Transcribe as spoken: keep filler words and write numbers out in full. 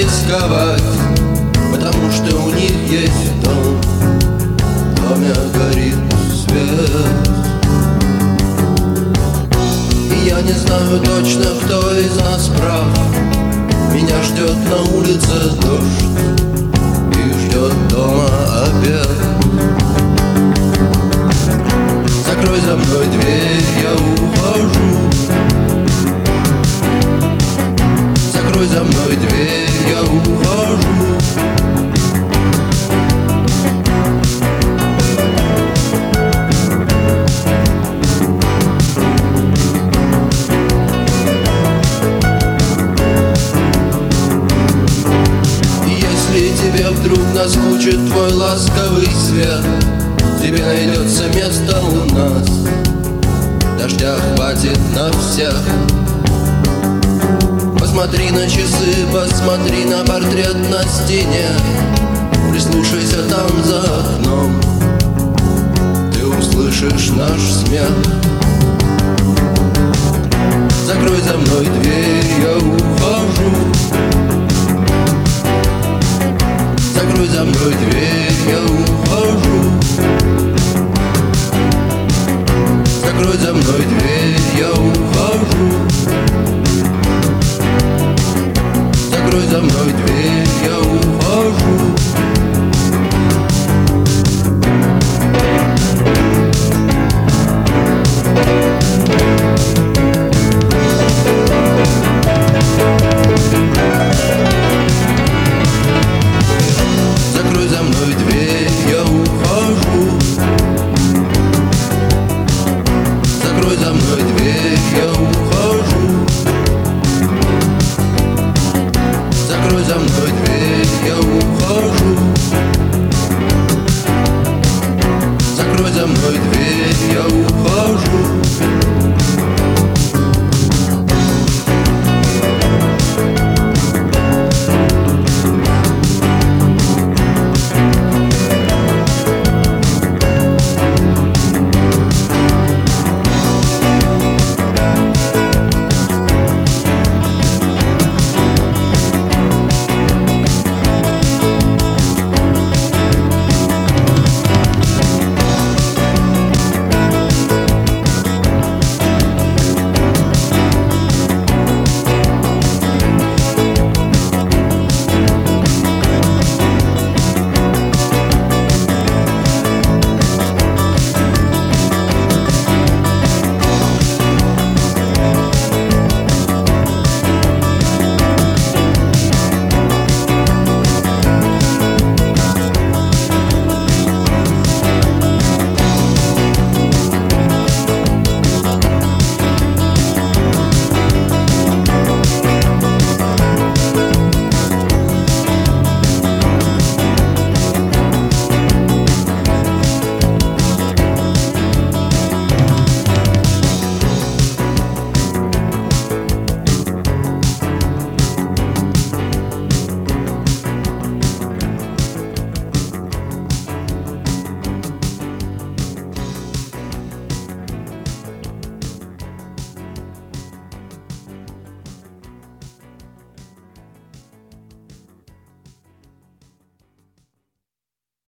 рисковать, потому что у них есть дом. В доме горит свет. И я не знаю точно, кто из нас прав. Меня ждет на улице дождь и ждет дома обед. Закрой за мной дверь, я ухожу. Закрой за мной дверь, я ухожу. Если тебе вдруг наскучит твой ласковый свет, тебе найдется место у нас, дождя хватит на всех. Посмотри на часы, посмотри на портрет на стене, прислушайся там за окном, ты услышишь наш смех. Закрой за мной дверь, я ухожу. Закрой за мной дверь, я ухожу.